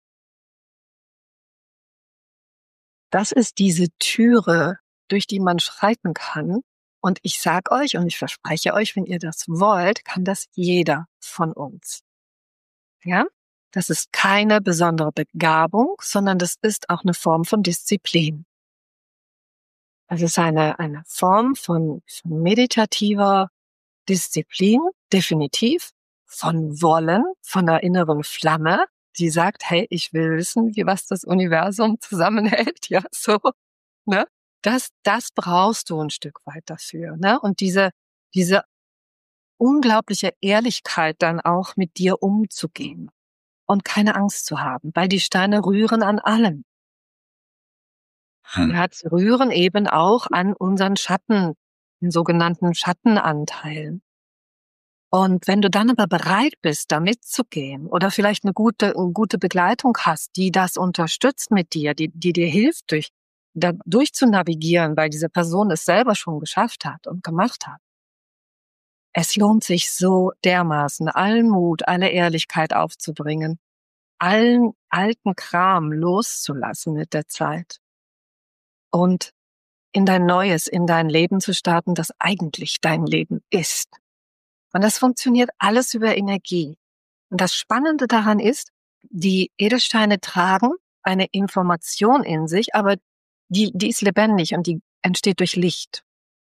Das ist diese Türe, durch die man schreiten kann. Und ich sag euch und ich verspreche euch, wenn ihr das wollt, kann das jeder von uns. Ja? Das ist keine besondere Begabung, sondern das ist auch eine Form von Disziplin. Es ist eine Form von meditativer Disziplin, definitiv, von Wollen, von einer inneren Flamme, die sagt, hey, ich will wissen, was das Universum zusammenhält, ja, so, ne? Das brauchst du ein Stück weit dafür, ne? Und diese unglaubliche Ehrlichkeit dann auch mit dir umzugehen und keine Angst zu haben, weil die Steine rühren an allem. Ja, sie rühren eben auch an unseren Schatten, den sogenannten Schattenanteilen. Und wenn du dann aber bereit bist, da mitzugehen oder vielleicht eine gute Begleitung hast, die das unterstützt mit dir, die dir hilft, da durchzunavigieren, weil diese Person es selber schon geschafft hat und gemacht hat. Es lohnt sich so dermaßen, allen Mut, alle Ehrlichkeit aufzubringen, allen alten Kram loszulassen mit der Zeit und in dein Neues, in dein Leben zu starten, das eigentlich dein Leben ist. Und das funktioniert alles über Energie. Und das Spannende daran ist, die Edelsteine tragen eine Information in sich, aber die ist lebendig und die entsteht durch Licht.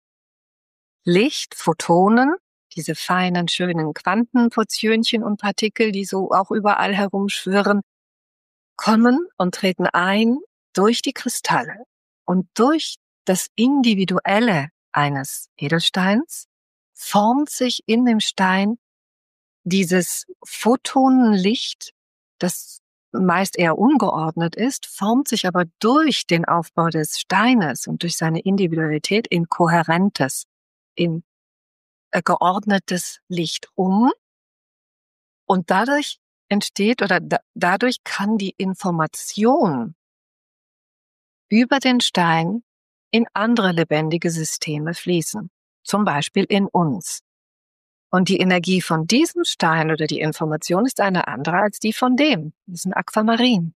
Licht, Photonen, diese feinen, schönen Quantenportionchen und Partikel, die so auch überall herumschwirren, kommen und treten ein durch die Kristalle und durch das Individuelle eines Edelsteins formt sich in dem Stein dieses Photonenlicht, das meist eher ungeordnet ist, formt sich aber durch den Aufbau des Steines und durch seine Individualität in kohärentes, in geordnetes Licht um. Und dadurch entsteht oder dadurch kann die Information über den Stein in andere lebendige Systeme fließen, zum Beispiel in uns. Und die Energie von diesem Stein oder die Information ist eine andere als die von dem. Das ist ein Aquamarin.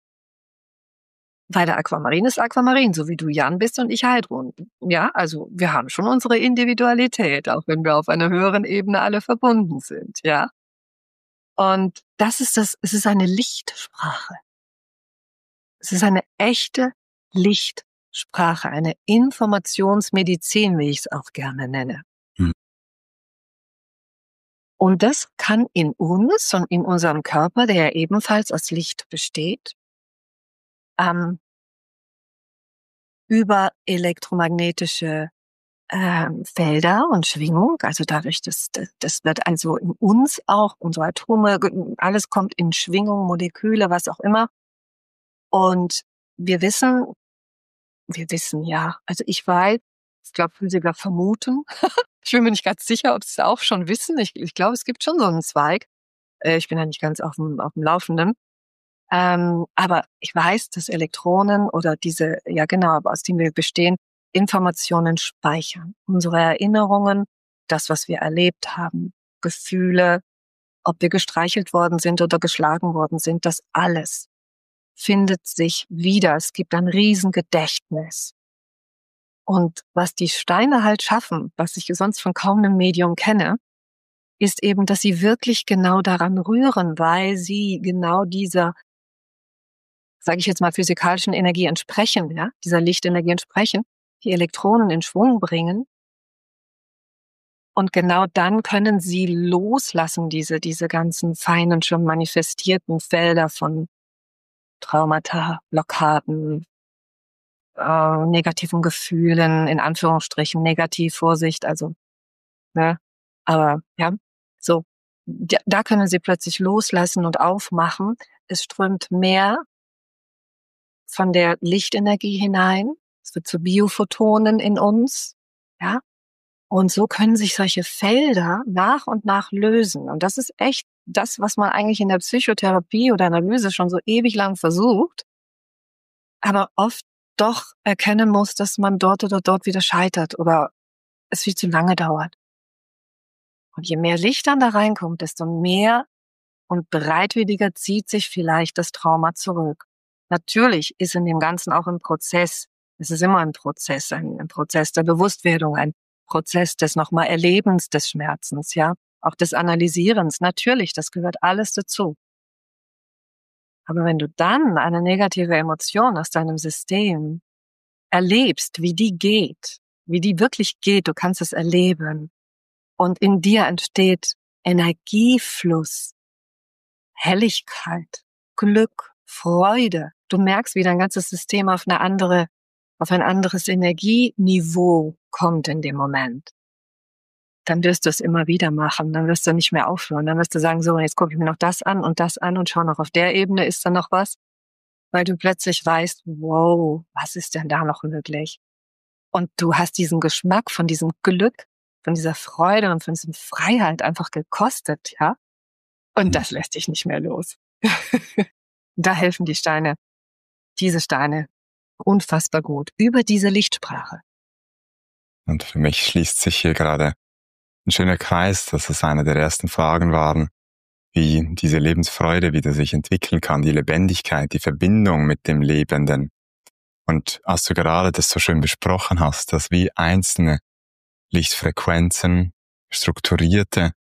Weil der Aquamarin ist Aquamarin, so wie du Jan bist und ich Heidrun. Ja, also wir haben schon unsere Individualität, auch wenn wir auf einer höheren Ebene alle verbunden sind, ja. Und es ist eine Lichtsprache. Es ist eine echte Lichtsprache, eine Informationsmedizin, wie ich es auch gerne nenne. Und das kann in uns und in unserem Körper, der ja ebenfalls aus Licht besteht, über elektromagnetische Felder und Schwingung, also dadurch, das wird also in uns auch, unsere Atome, alles kommt in Schwingung, Moleküle, was auch immer. Und wir wissen ja, also ich glaube, Physiker vermuten, ich bin mir nicht ganz sicher, ob sie es auch schon wissen. Ich glaube, es gibt schon so einen Zweig. Ich bin ja nicht ganz auf dem Laufenden. Aber ich weiß, dass Elektronen oder ja genau, aus denen wir bestehen, Informationen speichern. Unsere Erinnerungen, das, was wir erlebt haben, Gefühle, ob wir gestreichelt worden sind oder geschlagen worden sind, das alles findet sich wieder. Es gibt ein Riesengedächtnis. Und was die Steine halt schaffen, was ich sonst von kaum einem Medium kenne, ist eben, dass sie wirklich genau daran rühren, weil sie genau dieser sage ich jetzt mal, physikalischen Energie entsprechen, ja, dieser Lichtenergie entsprechen, die Elektronen in Schwung bringen. Und genau dann können sie loslassen, diese ganzen feinen, schon manifestierten Felder von Traumata, Blockaden, negativen Gefühlen, in Anführungsstrichen negativ, Vorsicht, also, ne, aber, ja, so, da können sie plötzlich loslassen und aufmachen. Es strömt mehr von der Lichtenergie hinein. Es wird zu Biophotonen in uns, ja. Und so können sich solche Felder nach und nach lösen. Und das ist echt das, was man eigentlich in der Psychotherapie oder Analyse schon so ewig lang versucht, aber oft doch erkennen muss, dass man dort oder dort wieder scheitert oder es viel zu lange dauert. Und je mehr Licht dann da reinkommt, desto mehr und bereitwilliger zieht sich vielleicht das Trauma zurück. Natürlich ist in dem Ganzen auch ein Prozess. Es ist immer ein Prozess, ein Prozess der Bewusstwerdung, ein Prozess des nochmal Erlebens des Schmerzens, ja, auch des Analysierens. Natürlich, das gehört alles dazu. Aber wenn du dann eine negative Emotion aus deinem System erlebst, wie die wirklich geht, du kannst es erleben und in dir entsteht Energiefluss, Helligkeit, Glück, Freude. Du merkst, wie dein ganzes System auf ein anderes Energieniveau kommt in dem Moment. Dann wirst du es immer wieder machen, dann wirst du nicht mehr aufhören, dann wirst du sagen, so, jetzt gucke ich mir noch das an und schau noch auf der Ebene, ist da noch was? Weil du plötzlich weißt, wow, was ist denn da noch möglich? Und du hast diesen Geschmack von diesem Glück, von dieser Freude und von diesem Freiheit einfach gekostet, ja? Und das lässt dich nicht mehr los. Da helfen diese Steine, unfassbar gut, über diese Lichtsprache.
Und für mich schließt sich hier gerade ein schöner Kreis, dass es eine der ersten Fragen waren, wie diese Lebensfreude wieder sich entwickeln kann, die Lebendigkeit, die Verbindung mit dem Lebenden. Und als du gerade das so schön besprochen hast, dass wie einzelne Lichtfrequenzen, strukturierte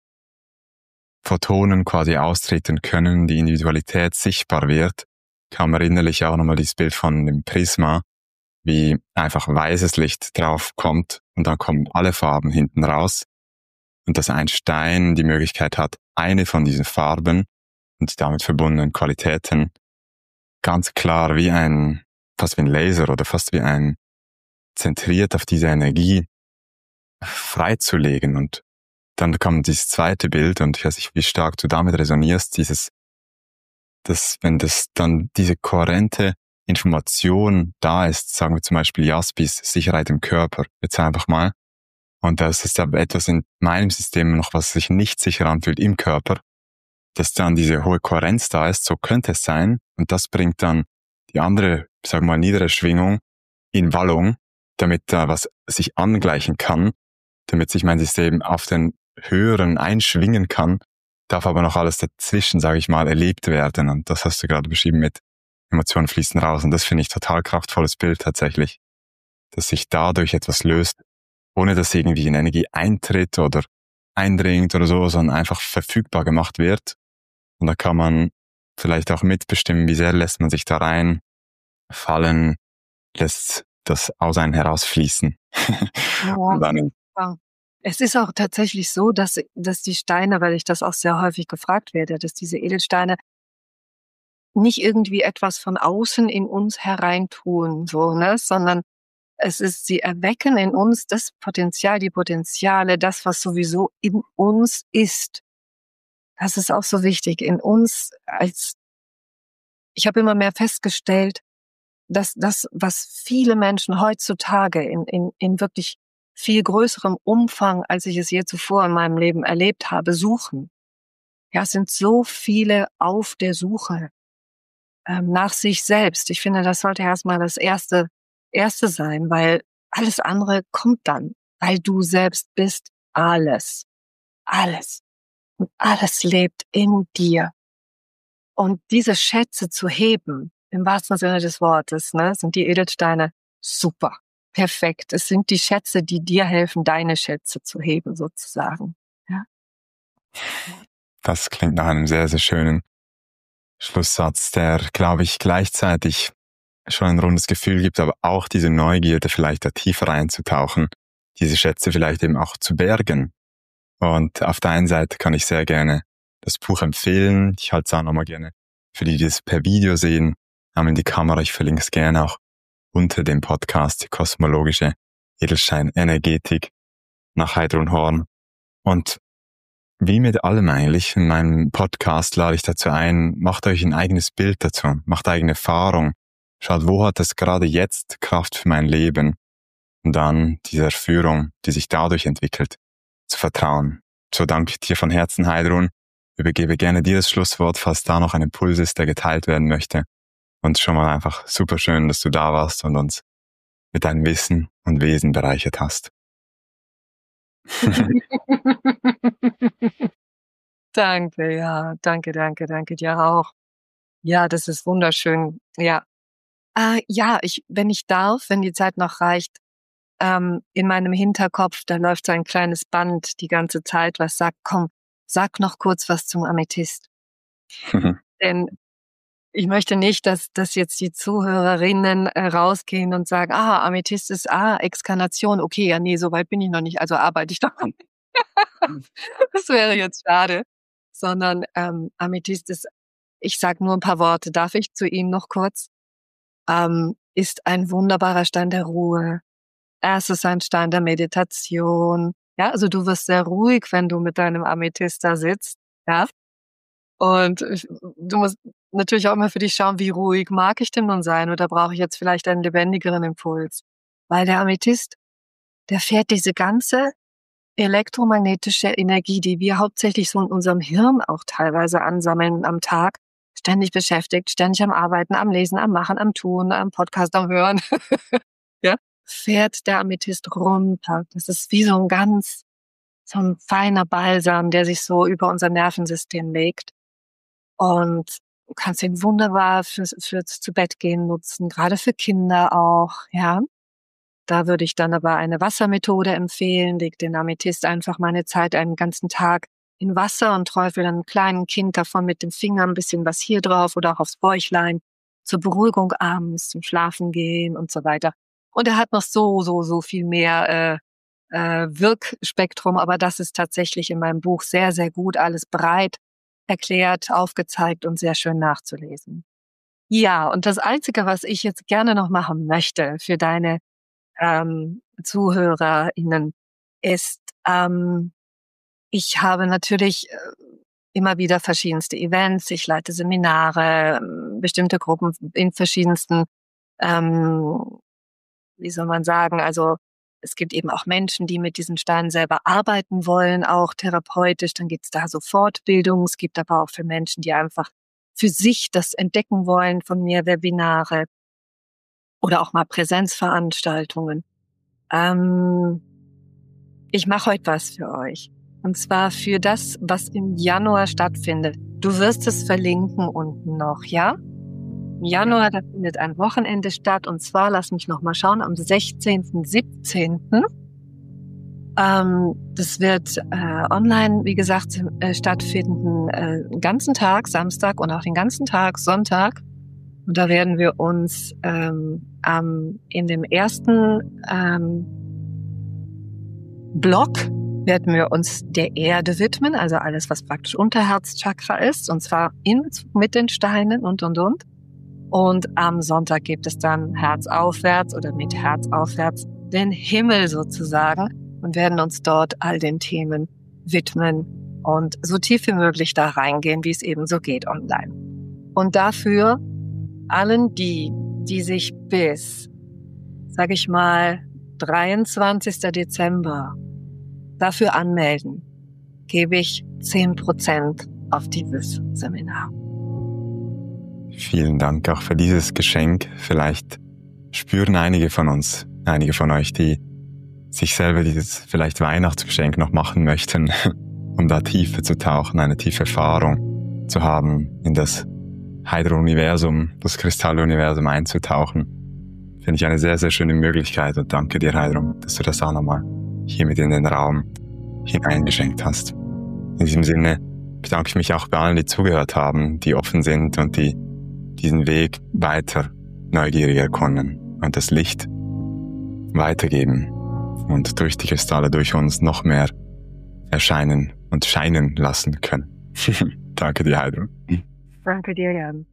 Photonen quasi austreten können, die Individualität sichtbar wird, kam mir innerlich auch nochmal dieses Bild von dem Prisma, wie einfach weißes Licht drauf kommt und dann kommen alle Farben hinten raus und dass ein Stein die Möglichkeit hat, eine von diesen Farben und die damit verbundenen Qualitäten ganz klar fast wie ein Laser oder fast wie ein zentriert auf diese Energie freizulegen. Und dann kam dieses zweite Bild und ich weiß nicht, wie stark du damit resonierst, wenn das dann diese kohärente Information da ist, sagen wir zum Beispiel Jaspis, Sicherheit im Körper, jetzt einfach mal, und das ist aber etwas in meinem System noch, was sich nicht sicher anfühlt im Körper, dass dann diese hohe Kohärenz da ist, so könnte es sein, und das bringt dann die andere, sagen wir mal, niedere Schwingung in Wallung, damit da was sich angleichen kann, damit sich mein System auf den höheren einschwingen kann, darf aber noch alles dazwischen, sage ich mal, erlebt werden. Und das hast du gerade beschrieben mit Emotionen fließen raus. Und das finde ich total kraftvolles Bild tatsächlich, dass sich dadurch etwas löst, ohne dass irgendwie eine Energie eintritt oder eindringt oder so, sondern einfach verfügbar gemacht wird. Und da kann man vielleicht auch mitbestimmen, wie sehr lässt man sich da rein fallen, lässt das aus einem herausfließen.
Ja. Es ist auch tatsächlich so, dass die Steine, weil ich das auch sehr häufig gefragt werde, dass diese Edelsteine nicht irgendwie etwas von außen in uns hereintun, so, ne, sondern sie erwecken in uns das Potenzial, die Potenziale, das, was sowieso in uns ist. Das ist auch so wichtig. In uns ich habe immer mehr festgestellt, dass das, was viele Menschen heutzutage in wirklich viel größerem Umfang, als ich es je zuvor in meinem Leben erlebt habe, suchen. Ja, es sind so viele auf der Suche nach sich selbst. Ich finde, das sollte erstmal das erste sein, weil alles andere kommt dann, weil du selbst bist alles. Und alles lebt in dir. Und diese Schätze zu heben, im wahrsten Sinne des Wortes, ne, sind die Edelsteine super, perfekt. Es sind die Schätze, die dir helfen, deine Schätze zu heben, sozusagen. Ja.
Das klingt nach einem sehr, sehr schönen Schlusssatz, der, glaube ich, gleichzeitig schon ein rundes Gefühl gibt, aber auch diese Neugierde, vielleicht da tiefer einzutauchen, diese Schätze vielleicht eben auch zu bergen. Und auf der einen Seite kann ich sehr gerne das Buch empfehlen. Ich halte es auch nochmal gerne für die das per Video sehen, haben in die Kamera. Ich verlinke es gerne auch unter dem Podcast, die kosmologische Edelstein-Energetik nach Heidrun Horn. Und wie mit allem eigentlich, in meinem Podcast lade ich dazu ein, macht euch ein eigenes Bild dazu, macht eigene Erfahrung, schaut, wo hat es gerade jetzt Kraft für mein Leben und dann dieser Führung, die sich dadurch entwickelt, zu vertrauen. So danke ich dir von Herzen, Heidrun. Übergebe gerne dir das Schlusswort, falls da noch ein Impuls ist, der geteilt werden möchte. Und schon mal einfach super schön, dass du da warst und uns mit deinem Wissen und Wesen bereichert hast.
Danke, ja, danke dir auch. Ja, das ist wunderschön. Ja, ja, wenn ich darf, wenn die Zeit noch reicht, in meinem Hinterkopf, da läuft so ein kleines Band die ganze Zeit, was sagt, komm, sag noch kurz was zum Amethyst. Denn ich möchte nicht, dass jetzt die Zuhörerinnen rausgehen und sagen, Amethyst ist Exkarnation. Okay, ja, nee, so weit bin ich noch nicht, also arbeite ich doch. Das wäre jetzt schade. Sondern Amethyst ist, ich sage nur ein paar Worte, darf ich zu ihm noch kurz? Ist ein wunderbarer Stein der Ruhe. Es ist ein Stein der Meditation. Ja, also du wirst sehr ruhig, wenn du mit deinem Amethyst da sitzt. Ja. Und du musst natürlich auch immer für dich schauen, wie ruhig mag ich denn nun sein? Oder brauche ich jetzt vielleicht einen lebendigeren Impuls? Weil der Amethyst, der fährt diese ganze elektromagnetische Energie, die wir hauptsächlich so in unserem Hirn auch teilweise ansammeln am Tag, ständig beschäftigt, ständig am Arbeiten, am Lesen, am Machen, am Tun, am Podcast, am Hören, ja, fährt der Amethyst runter. Das ist wie so ein feiner Balsam, der sich so über unser Nervensystem legt. Und du kannst ihn wunderbar fürs zu Bett gehen nutzen, gerade für Kinder auch, ja. Da würde ich dann aber eine Wassermethode empfehlen. Leg den Amethyst einfach mal eine Zeit, einen ganzen Tag in Wasser und träufel einem kleinen Kind davon mit dem Finger ein bisschen was hier drauf oder auch aufs Bäuchlein zur Beruhigung abends, zum Schlafen gehen und so weiter. Und er hat noch so viel mehr Wirkspektrum, aber das ist tatsächlich in meinem Buch sehr, sehr gut, alles breit erklärt, aufgezeigt und sehr schön nachzulesen. Ja, und das Einzige, was ich jetzt gerne noch machen möchte für deine ZuhörerInnen ist, ich habe natürlich immer wieder verschiedenste Events, ich leite Seminare, bestimmte Gruppen in verschiedensten, wie soll man sagen, also es gibt eben auch Menschen, die mit diesen Steinen selber arbeiten wollen, auch therapeutisch, dann gibt's da so Fortbildungen, es gibt aber auch für Menschen, die einfach für sich das entdecken wollen, von mir Webinare oder auch mal Präsenzveranstaltungen. Ich mache heute was für euch. Und zwar für das, was im Januar stattfindet. Du wirst es verlinken unten noch, ja? Im Januar, da findet ein Wochenende statt. Und zwar, lass mich noch mal schauen, am 16., 17. Das wird online, wie gesagt, stattfinden, den ganzen Tag, Samstag und auch den ganzen Tag, Sonntag. Und da werden wir uns in dem ersten Block werden wir uns der Erde widmen, also alles, was praktisch Unterherzchakra ist, und zwar in Bezug mit den Steinen und. Und am Sonntag gibt es dann Herz aufwärts oder mit Herz aufwärts den Himmel sozusagen und werden uns dort all den Themen widmen und so tief wie möglich da reingehen, wie es eben so geht online. Und dafür allen die sich bis, sag ich mal, 23. Dezember dafür anmelden, gebe ich 10% auf dieses Seminar.
Vielen Dank auch für dieses Geschenk. Vielleicht spüren einige von euch, die sich selber dieses vielleicht Weihnachtsgeschenk noch machen möchten, um da tiefer zu tauchen, eine tiefe Erfahrung zu haben, in das Heidrun-Universum, das Kristall-Universum einzutauchen. Finde ich eine sehr, sehr schöne Möglichkeit und danke dir, Heidrun, dass du das auch nochmal hier mit in den Raum hineingeschenkt hast. In diesem Sinne bedanke ich mich auch bei allen, die zugehört haben, die offen sind und die diesen Weg weiter neugierig erkunden und das Licht weitergeben und durch die Kristalle, durch uns noch mehr erscheinen und scheinen lassen können. Danke dir, Heidrun.
Danke dir, Jan.